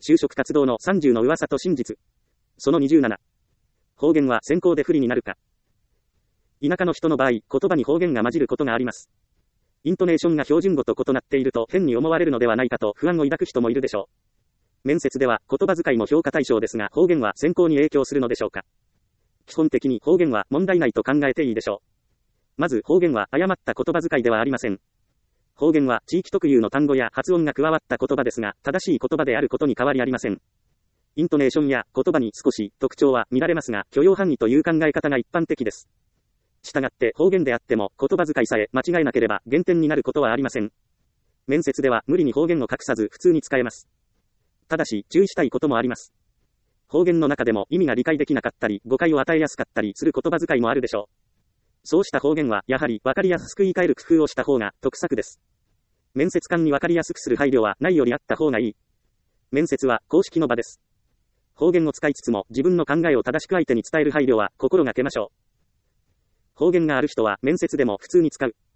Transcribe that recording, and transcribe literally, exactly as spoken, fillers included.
就職活動のさんじゅうの噂と真実。そのにじゅうなな。方言は先行で不利になるか。田舎の人の場合、言葉に方言が混じることがあります。イントネーションが標準語と異なっていると変に思われるのではないかと不安を抱く人もいるでしょう。面接では言葉遣いも評価対象ですが、方言は選考に影響するのでしょうか。基本的に方言は問題ないと考えていいでしょう。まず方言は誤った言葉遣いではありません。方言は地域特有の単語や発音が加わった言葉ですが、正しい言葉であることに変わりありません。イントネーションや言葉に少し特徴は見られますが、許容範囲という考え方が一般的です。したがって方言であっても言葉遣いさえ間違えなければ減点になることはありません。面接では無理に方言を隠さず普通に使えます。ただし注意したいこともあります。方言の中でも意味が理解できなかったり誤解を与えやすかったりする言葉遣いもあるでしょう。そうした方言はやはり分かりやすく言い換える工夫をした方が得策です。面接官に分かりやすくする配慮はないよりあった方がいい。面接は公式の場です。方言を使いつつも自分の考えを正しく相手に伝える配慮は心がけましょう。方言がある人は面接でも普通に使う。